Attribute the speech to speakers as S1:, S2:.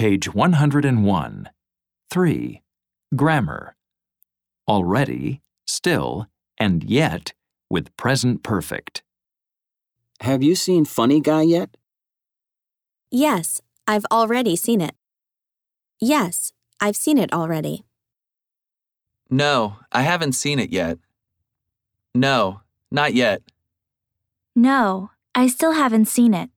S1: Page 101. 3. Grammar. Already, still, and yet with present perfect.
S2: Have you seen Funny Guy yet?
S3: Yes, I've already seen it. Yes, I've seen it already.
S4: No, I haven't seen it yet. No, not yet.
S5: No, I still haven't seen it.